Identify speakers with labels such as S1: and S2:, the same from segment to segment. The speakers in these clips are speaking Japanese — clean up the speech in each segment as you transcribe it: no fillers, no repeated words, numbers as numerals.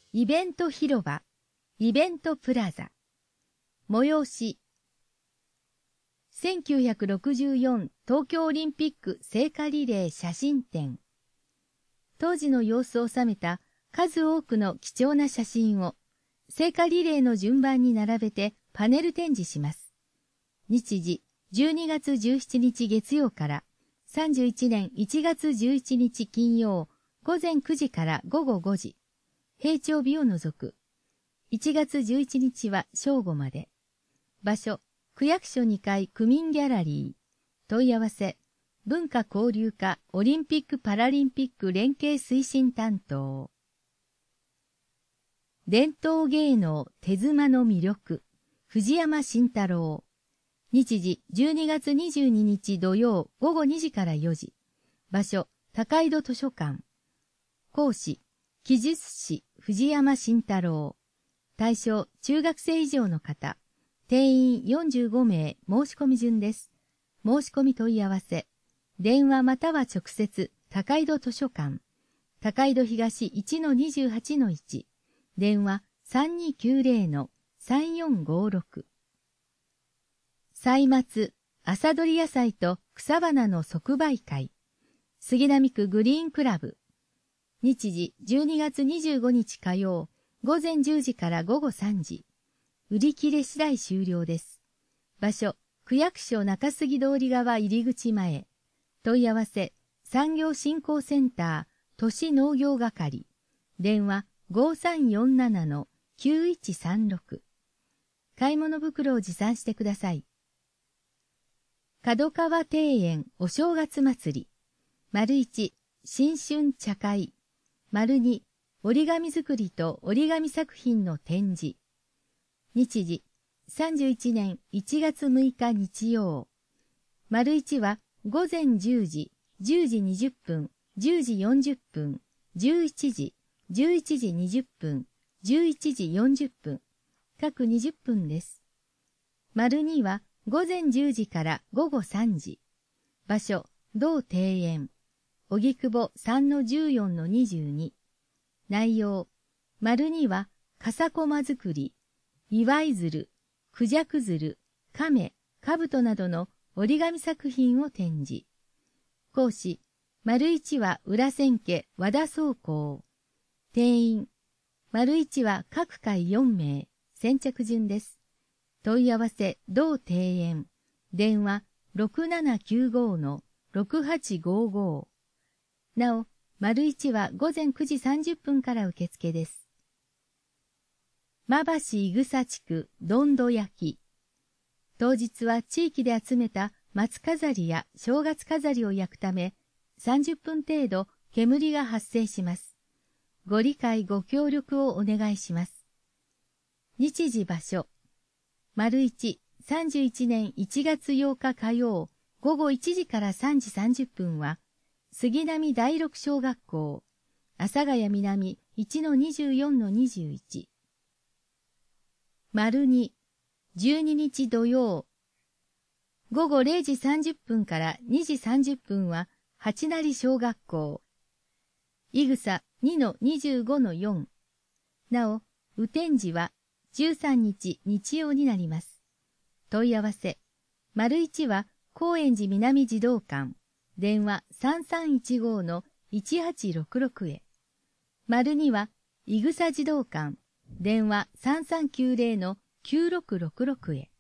S1: イベント広場、イベントプラザ。催し。1964東京オリンピック聖火リレー写真展。当時の様子を収めた数多くの貴重な写真を聖火リレーの順番に並べてパネル展示します。日時12月17日月曜から31年1月11日金曜午前9時から午後5時。平常日を除く。1月11日は正午まで。場所、区役所2階区民ギャラリー。問い合わせ、文化交流課オリンピック・パラリンピック連携推進担当。伝統芸能手妻の魅力、藤山慎太郎。日時12月22日土曜午後2時から4時。場所、高井戸図書館。講師、記述師藤山慎太郎。対象、中学生以上の方。定員45名申し込み順です。申し込み問い合わせ。電話または直接、高井戸図書館。高井戸東 1-28-1。電話 3290-3456。歳末、朝どり野菜と草花の即売会。杉並区グリーンクラブ。日時12月25日火曜、午前10時から午後3時。売り切れ次第終了です。場所、区役所中杉通り側入り口前。問い合わせ、産業振興センター、都市農業係。電話5347-9136。買い物袋を持参してください。角川庭園お正月祭り。丸1、新春茶会。丸2、折り紙作りと折り紙作品の展示。日時、31年1月6日日曜。丸1は午前10時、10時20分、10時40分、11時、11時20分、11時40分、各20分です。丸2は午前10時から午後3時。場所、同庭園。荻窪 3-14-22。内容、丸2は笠駒作り、祝い鶴、クジャク鶴、亀、兜などの折り紙作品を展示。講師、丸1は裏千家和田宗光。定員、丸1は各回4名、先着順です。問い合わせ、同庭園。電話、6795-6855。なお、丸1は午前9時30分から受付です。馬橋いぐさ地区どんど焼き。当日は地域で集めた松飾りや正月飾りを焼くため、30分程度煙が発生します。ご理解ご協力をお願いします。日時場所。丸1、31年1月8日火曜、午後1時から3時30分は、杉並第六小学校、阿佐ヶ谷南 1-24-21。丸2、12日土曜、午後0時30分から2時30分は、八成小学校、いぐさ 2-25-4。なお、雨天時は13日日曜になります。問い合わせ、丸1は高円寺南児童館、電話 3315-1866 へ。丸2は、いぐさ児童館、電話 3390-9666 へ。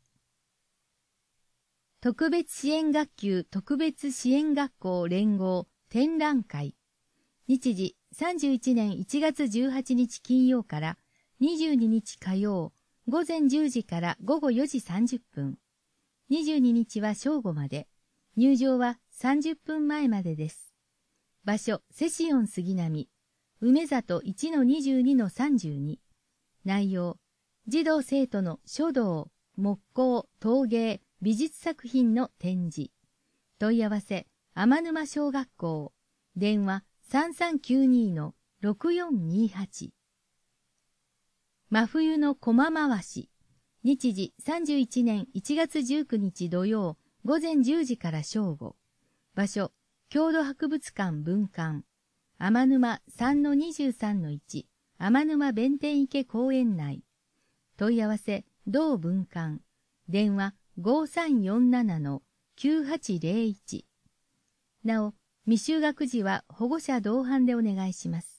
S1: 特別支援学級特別支援学校連合展覧会。日時31年1月18日金曜から22日火曜、午前10時から午後4時30分。22日は正午まで。入場は30分前までです。場所、セシオン杉並。梅里 1-22-32。内容、児童生徒の書道、木工、陶芸、美術作品の展示。問い合わせ、天沼小学校。電話 3392-6428。真冬の駒回し。日時31年1月19日土曜午前10時から正午。場所、郷土博物館分館。天沼 3-23-1 天沼弁天池公園内。問い合わせ、同文館。電話5347-9801。なお、未就学児は保護者同伴でお願いします。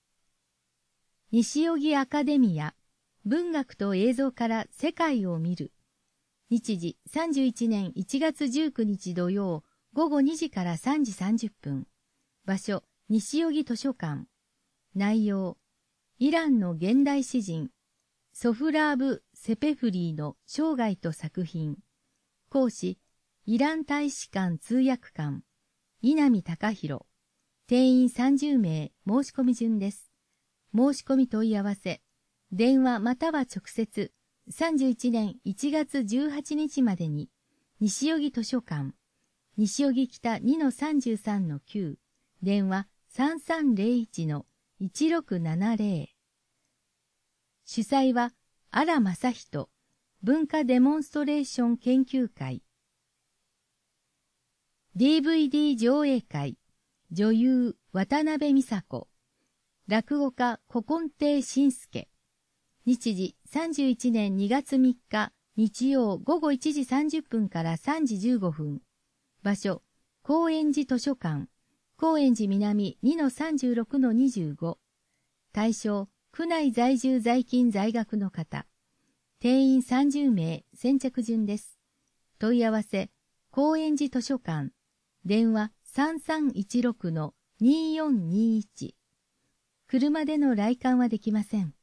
S1: 西荻アカデミア、文学と映像から世界を見る。日時31年1月19日土曜午後2時から3時30分。場所、西荻図書館。内容、イランの現代詩人、ソフラーブ・セペフリーの生涯と作品。講師、イラン大使館通訳官、稲見隆弘。定員30名、申し込み順です。申し込み問い合わせ、電話または直接、31年1月18日までに、西荻図書館、西荻北 2-33-9、電話3301-1670。主催は、荒正人、文化デモンストレーション研究会。DVD 上映会、女優、渡辺美佐子。落語家、古今亭新介。日時、31年2月3日、日曜午後1時30分から3時15分。場所、高円寺図書館、高円寺南 2-36-25。対象、区内在住在勤在学の方。定員30名、先着順です。問い合わせ、高円寺図書館、電話3316-2421。車での来館はできません。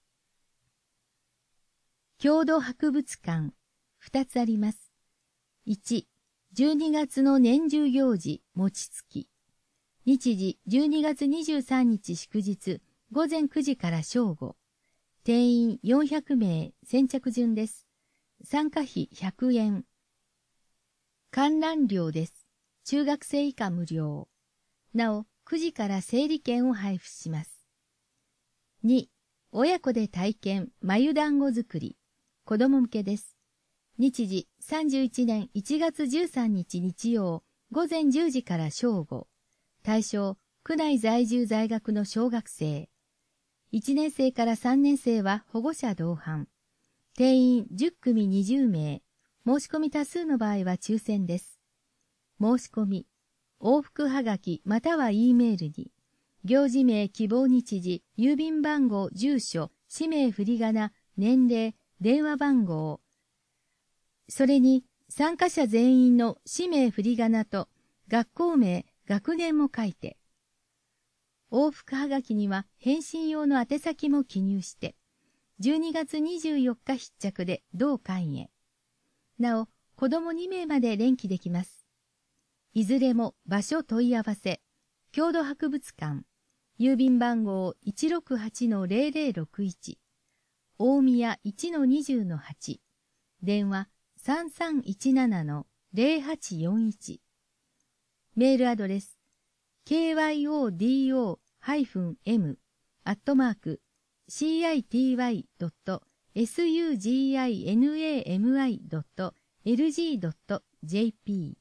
S1: 郷土博物館、2つあります。1、12月の年中行事、餅つき。日時、12月23日祝日、午前9時から正午。定員400名、先着順です。参加費100円。観覧料です。中学生以下無料。なお、9時から整理券を配布します。2、親子で体験、繭団子作り。子供向けです。日時、31年1月13日日曜、午前10時から正午。対象、区内在住在学の小学生。1年生から3年生は保護者同伴。定員10組20名。申し込み多数の場合は抽選です。申し込み、往復はがきまたは E メールに、行事名、希望日時、郵便番号、住所、氏名、振り仮名、年齢、電話番号。それに、参加者全員の氏名、振り仮名と、学校名、学年も書いて。往復はがきには返信用の宛先も記入して、12月24日必着で同館へ。なお、子供2名まで連期できます。いずれも場所問い合わせ、郷土博物館、郵便番号 168-0061、大宮 1-20-8、電話3317-0841。メールアドレス、kyodo-m@suginami.lg.jp。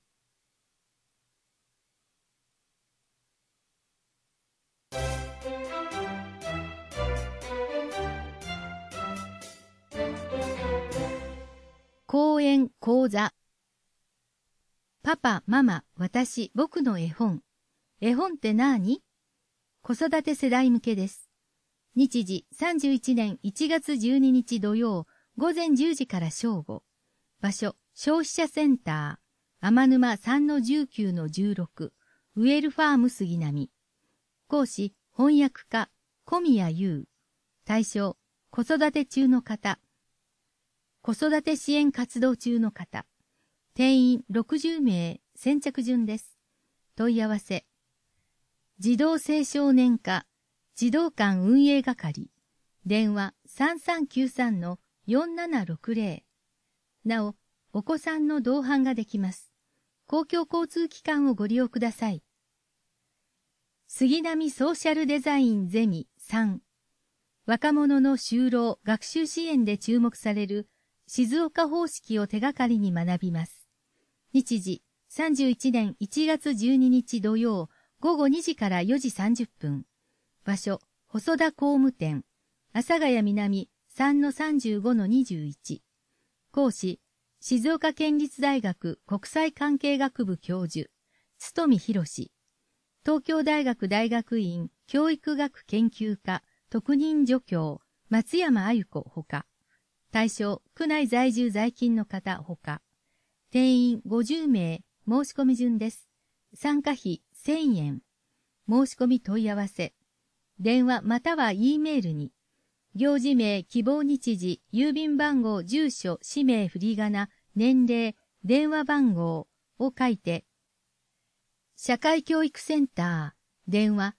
S1: 講演講座。パパ、ママ、私、僕の絵本。絵本って何？子育て世代向けです。日時31年1月12日土曜午前10時から正午。場所、消費者センター、天沼 3-19-16、ウェルファーム杉並。講師、翻訳家、小宮優。対象、子育て中の方。子育て支援活動中の方。定員60名、先着順です。問い合わせ。児童青少年課、児童館運営係。電話3393-4760。なお、お子さんの同伴ができます。公共交通機関をご利用ください。杉並ソーシャルデザインゼミ3。若者の就労・学習支援で注目される静岡方式を手がかりに学びます。日時、31年1月12日土曜、午後2時から4時30分。場所、細田工務店、 阿佐ヶ谷南 3-35-21。講師、静岡県立大学国際関係学部教授、堤博士。東京大学大学院教育学研究科特任助教、松山あゆ子ほか。対象、区内在住在勤の方ほか。定員50名、申し込み順です。参加費1000円。申し込み問い合わせ。電話または E メールに。行事名、希望日時、郵便番号、住所、氏名、振り仮名、年齢、電話番号を書いて、社会教育センター、電話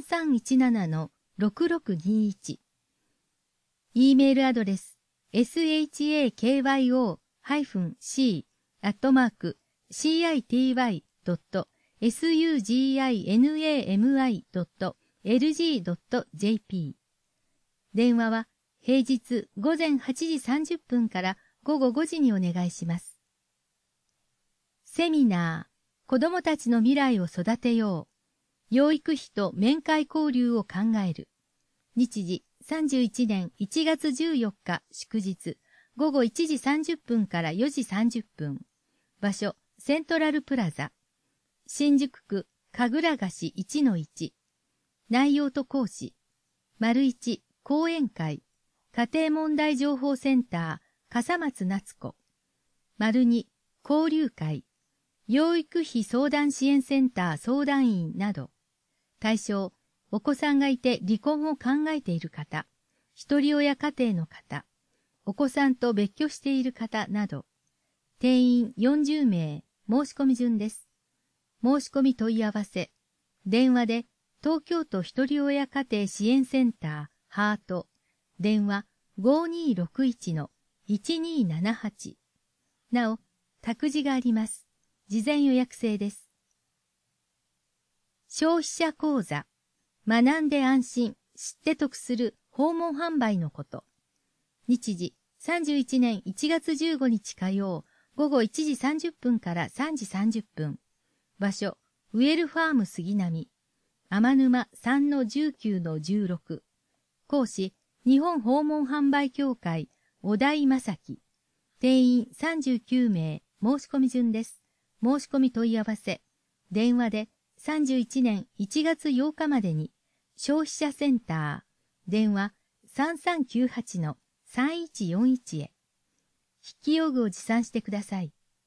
S1: 3317-6621。E メールアドレス、shakyo-c@city-suginami.lg.jp。電話は平日午前8時30分から午後5時にお願いします。セミナー、子どもたちの未来を育てよう。養育費と面会交流を考える。日時31年1月14日祝日、午後1時30分から4時30分。場所、セントラルプラザ。新宿区神楽菓子 1-1。内容と講師。1、講演会。家庭問題情報センター、笠松夏子。2、交流会。養育費相談支援センター相談員など。対象、お子さんがいて離婚を考えている方、一人親家庭の方、お子さんと別居している方など。定員40名、申し込み順です。申し込み問い合わせ。電話で、東京都一人親家庭支援センター、ハート。電話 5261-1278。なお、託児があります。事前予約制です。消費者講座。学んで安心、知って得する訪問販売のこと。日時、31年1月15日火曜、午後1時30分から3時30分。場所、ウェルファーム杉並。天沼 3-19-16。講師、日本訪問販売協会、小田井正樹。定員39名、申し込み順です。申し込み問い合わせ。電話で31年1月8日までに、消費者センター、電話 3398-3141 へ。筆記用具を持参してください。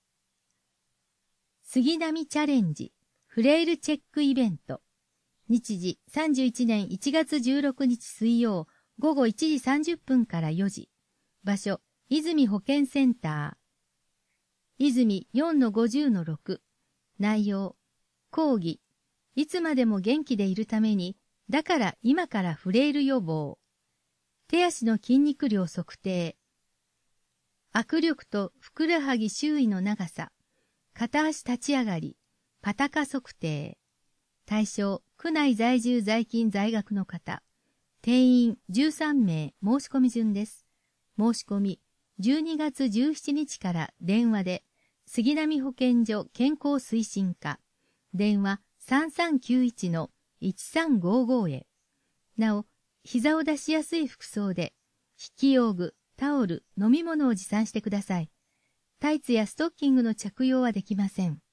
S1: 杉並チャレンジ、フレイルチェックイベント。日時31年1月16日水曜、午後1時30分から4時。場所、泉保健センター。泉 4-50-6。内容、講義。いつまでも元気でいるために、だから今からフレイル予防。手足の筋肉量測定。握力とふくらはぎ周囲の長さ。片足立ち上がり。パタカ測定。対象、区内在住在勤在学の方。定員13名、申し込み順です。申し込み、12月17日から電話で、杉並保健所健康推進課。電話3391-1355へ。なお、膝を出しやすい服装で、筆記用具、タオル、飲み物を持参してください。タイツやストッキングの着用はできません。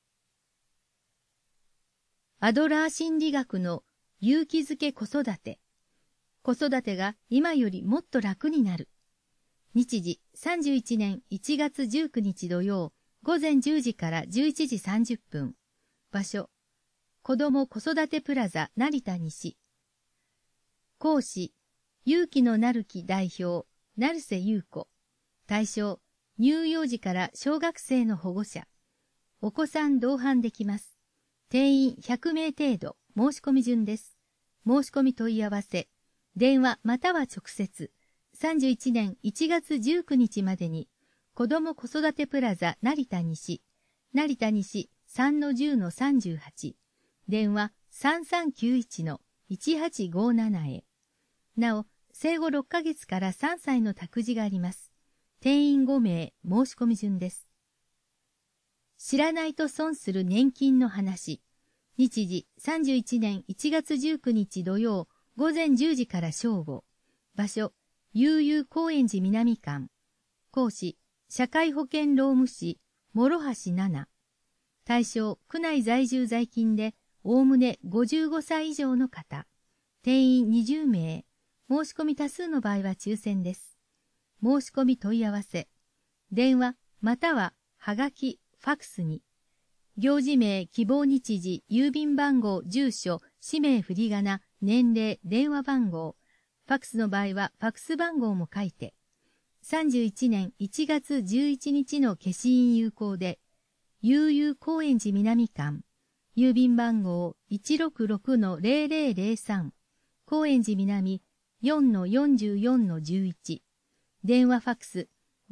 S1: アドラー心理学の勇気づけ子育て。子育てが今よりもっと楽になる。日時31年1月19日土曜、午前10時から11時30分。場所、子ども子育てプラザ成田西。講師、勇気のなる木代表、成瀬優子。対象、乳幼児から小学生の保護者。お子さん同伴できます。定員100名程度、申し込み順です。申し込み問い合わせ。電話または直接、31年1月19日までに、子ども子育てプラザ成田西、成田西 3-10-38、電話3391-1857へ。なお、生後6ヶ月から3歳の託児があります。定員5名、申し込み順です。知らないと損する年金の話。日時31年1月19日土曜、午前10時から正午。 場所、悠々高円寺南館。講師、社会保険労務士、諸橋奈々。対象、区内在住在勤で、おおむね55歳以上の方。定員20名。申し込み多数の場合は抽選です。申し込み問い合わせ。電話、または、はがき、ファクスに。行事名、希望日時、郵便番号、住所、氏名振り仮名、年齢、電話番号。ファクスの場合は、ファクス番号も書いて。31年1月11日の消印有効で、悠々高円寺南館、郵便番号 166-0003、高円寺南 4-44-11、電話ファクス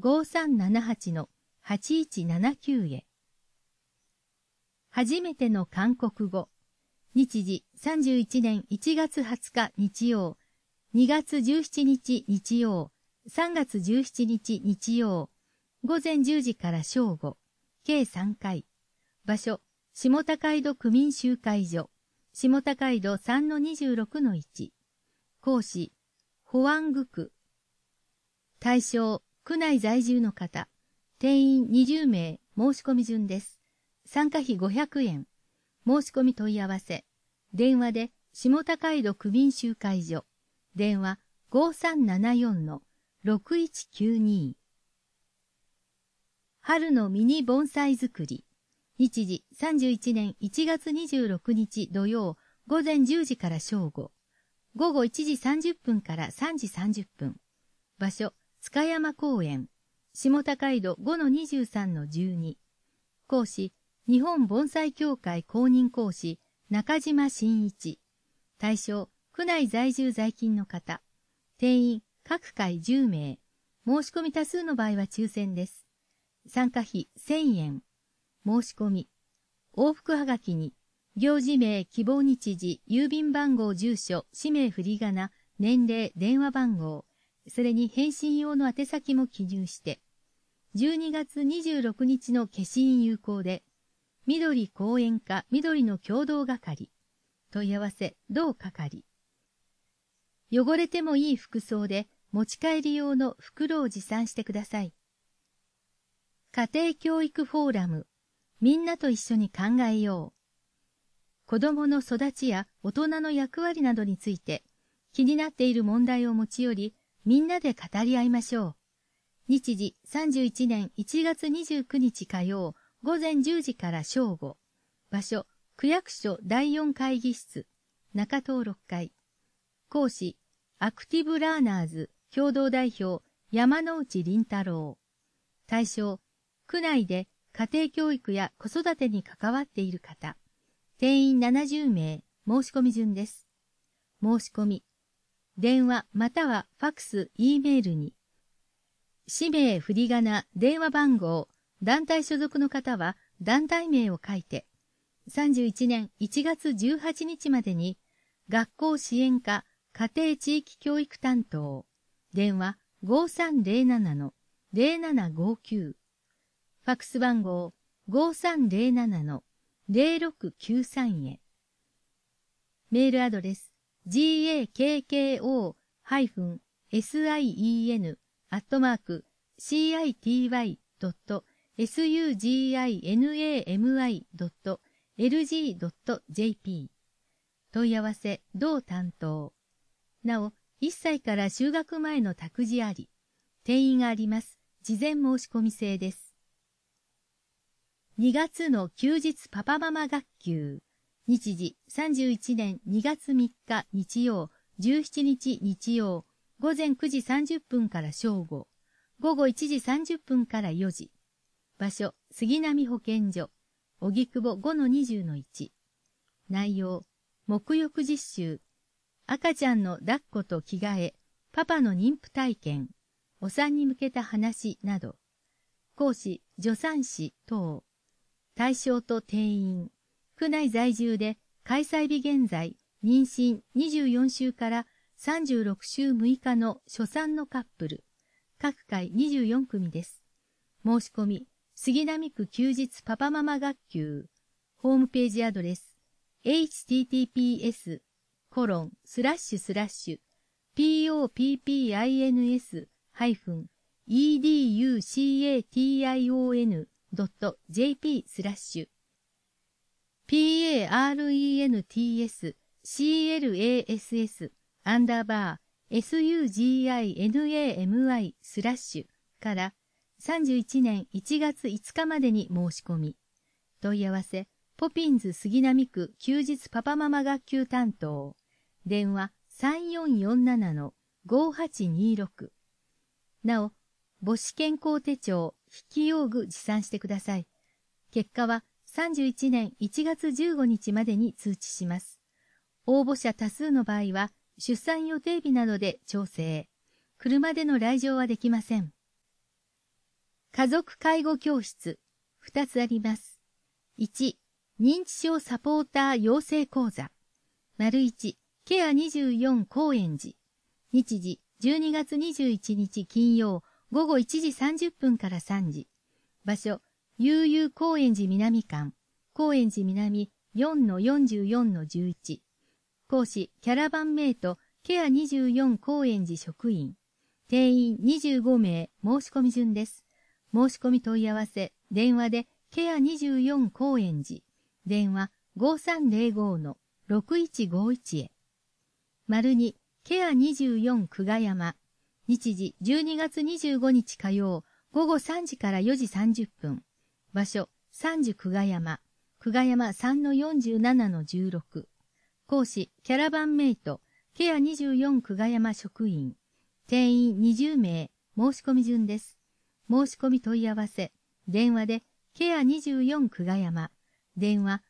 S1: 5378-8179 へ。初めての韓国語。日時31年1月20日日曜、2月17日日曜、3月17日日曜、午前10時から正午、計3回。場所、下高井戸区民集会所、下高井戸 3-26-1。講師、保安具区。対象、区内在住の方。定員20名、申し込み順です。参加費500円。申し込み問い合わせ。電話で、下高井戸区民集会所。電話、5374-6192。春のミニ盆栽作り。日時31年1月26日土曜午前10時から正午。午後1時30分から3時30分。場所、塚山公園。下高井戸 5-23-12。講師、日本盆栽協会公認講師、中島真一。対象、区内在住在勤の方。定員、各回10名。申し込み多数の場合は抽選です。参加費1000円。申し込み。往復はがきに、行事名、希望日時、郵便番号、住所、氏名振り仮名、年齢、電話番号、それに返信用の宛先も記入して、12月26日の消印有効で、緑公園課緑の共同係、問い合わせ、同係。汚れてもいい服装で持ち帰り用の袋を持参してください。家庭教育フォーラム、みんなと一緒に考えよう。子供の育ちや大人の役割などについて、気になっている問題を持ち寄り、みんなで語り合いましょう。日時31年1月29日火曜、午前10時から正午。場所、区役所第4会議室、中東6階。講師、アクティブラーナーズ共同代表、山内倫太郎。対象、区内で家庭教育や子育てに関わっている方。定員70名、申し込み順です。申し込み。電話またはファクス、Eメールに。氏名、振り仮名、電話番号、団体所属の方は団体名を書いて、31年1月18日までに、学校支援課、家庭地域教育担当、電話 5307-0759、ファクス番号 5307-0693 へ。メールアドレス gakko-sien@suginami.lg.jp 問い合わせ同担当。なお、1歳から就学前の託児あり、定員があります。事前申し込み制です。2月の休日パパママ学級。日時31年2月3日日曜、17日日曜、午前9時30分から正午、午後1時30分から4時。場所、杉並保健所、荻窪 5-20-1。内容、沐浴実習、赤ちゃんの抱っこと着替え、パパの妊婦体験、お産に向けた話など。講師、助産師等。対象と定員。区内在住で開催日現在、妊娠24週から36週6日の初産のカップル。各回24組です。申し込み、杉並区休日パパママ学級。ホームページアドレス、https:// poppins-parents-suginami/ から31年1月5日までに申し込み。問い合わせ、ポピンズ杉並区休日パパママ学級担当。電話3447-5826。なお、母子健康手帳筆記用具持参してください。結果は31年1月15日までに通知します。応募者多数の場合は、出産予定日などで調整。車での来場はできません。家族介護教室、2つあります。1、認知症サポーター養成講座。1、ケア24高円寺。日時、12月21日金曜、午後1時30分から3時。場所、悠々高円寺南館、高円寺南 4-44-11。講師、キャラバンメイト、ケア24高円寺職員。定員25名、申し込み順です。申し込み問い合わせ、電話で、ケア24高円寺。電話 5305-6151 へ。2、ケア24久我山。日時12月25日火曜、午後3時から4時30分。場所、三樹久我山。久我山 3-47-16。講師、キャラバンメイト、ケア24久我山職員。定員20名、申し込み順です。申し込み問い合わせ、電話で、ケア24久我山。電話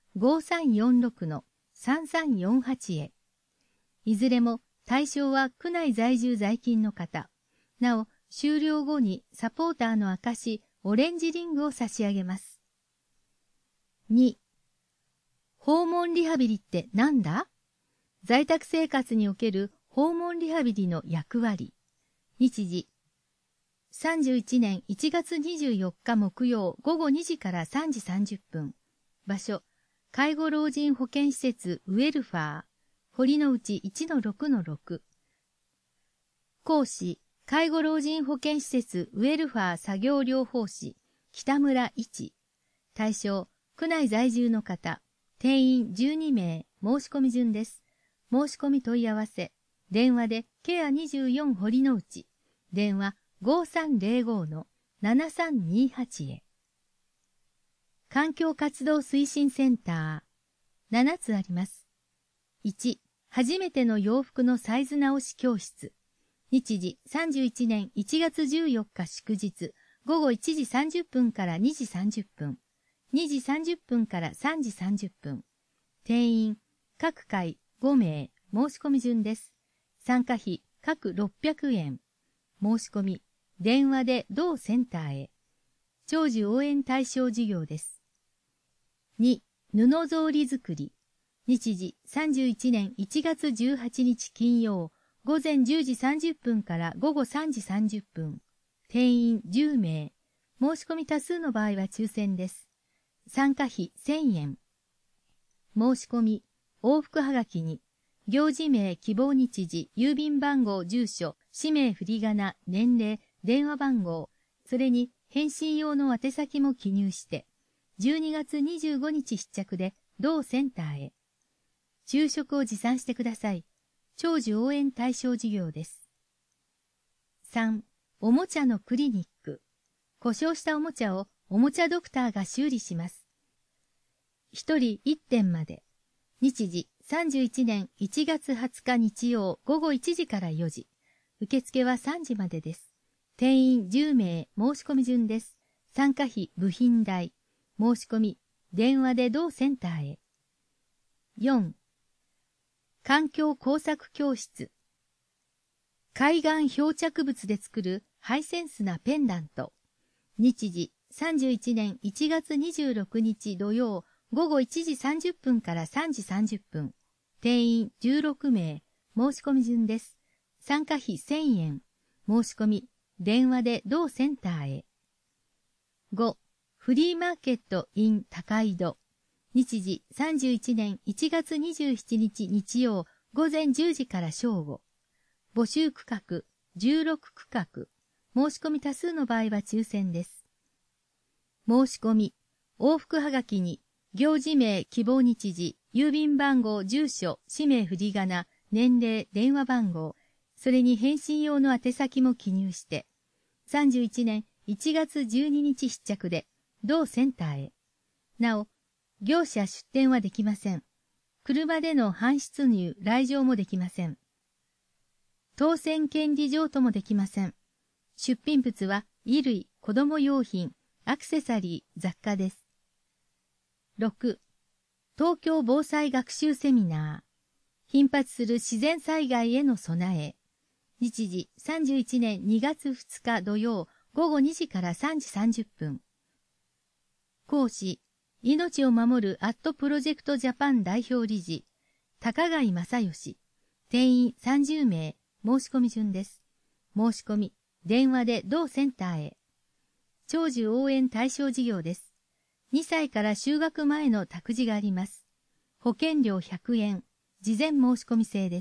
S1: 5346-3348 へ。いずれも対象は区内在住在勤の方。なお、終了後にサポーターの証、オレンジリングを差し上げます。2、訪問リハビリってなんだ？在宅生活における訪問リハビリの役割。日時、31年1月24日木曜午後2時から3時30分。場所、介護老人保健施設ウェルファー、堀之内 1-6-6。講師、介護老人保健施設ウェルファー作業療法士、北村一。対象、区内在住の方、定員12名、申し込み順です。申し込み問い合わせ、電話でケア24堀之内、電話5305-7328 へ。環境活動推進センター、7つあります。1、初めての洋服のサイズ直し教室。日時31年1月14日祝日、午後1時30分から2時30分。2時30分から3時30分。定員、各回5名、申し込み順です。参加費、各600円。申し込み、電話で同センターへ。長寿応援対象事業です。2、布草履作り。日時31年1月18日金曜、午前10時30分から午後3時30分。定員10名。申し込み多数の場合は抽選です。参加費1000円。申し込み、往復はがきに、行事名、希望日時、郵便番号、住所、氏名、振り仮名、年齢、電話番号、それに返信用の宛先も記入して、12月25日必着で同センターへ。昼食を持参してください。長寿応援対象事業です。3、おもちゃのクリニック。故障したおもちゃをおもちゃドクターが修理します。1人1点まで。日時31年1月20日日曜午後1時から4時。受付は3時までです。定員10名、申し込み順です。参加費、部品代。申し込み、電話で同センターへ。4、環境工作教室。海岸漂着物で作るハイセンスなペンダント。日時31年1月26日土曜午後1時30分から3時30分。定員16名、申し込み順です。参加費1000円。申し込み、電話で同センターへ。5、フリーマーケット in 高井戸。日時31年1月27日日曜午前10時から正午。 募集区画、16区画、申し込み多数の場合は抽選です。申し込み、往復はがきに、行事名、希望日時、郵便番号、住所、氏名振り仮名、年齢、電話番号、それに返信用の宛先も記入して、31年1月12日必着で、同センターへ。なお、業者出店はできません。車での搬出入、来場もできません。当選権利譲渡もできません。出品物は衣類、子供用品、アクセサリー、雑貨です。6. 東京防災学習セミナー。頻発する自然災害への備え。日時31年2月2日土曜午後2時から3時30分。講師、命を守るアットプロジェクトジャパン代表理事、高貝正義。定員30名、申し込み順です。申し込み、電話で同センターへ。長寿応援対象事業です。2歳から就学前の託児があります。保険料100円、事前申し込み制です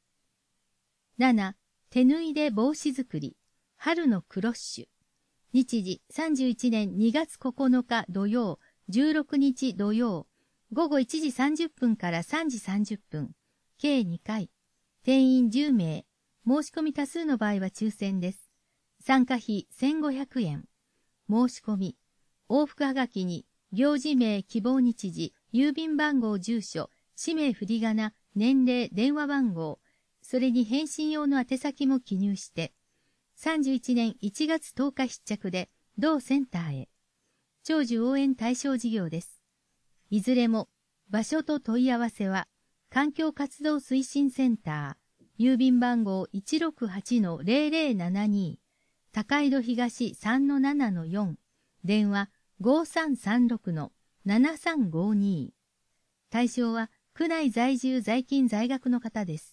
S1: 。7. 手縫いで帽子作り、春のクロッシュ。日時31年2月9日土曜、16日土曜、午後1時30分から3時30分、計2回、定員10名、申し込み多数の場合は抽選です。参加費1500円。申し込み、往復はがきに、行事名、希望日時、郵便番号、住所、氏名振り仮名、年齢、電話番号、それに返信用の宛先も記入して、31年1月10日必着で、同センターへ。長寿応援対象事業です。いずれも、場所と問い合わせは、環境活動推進センター、郵便番号 168-0072、高井戸東 3-7-4、電話 5336-7352。対象は、区内在住在勤在学の方です。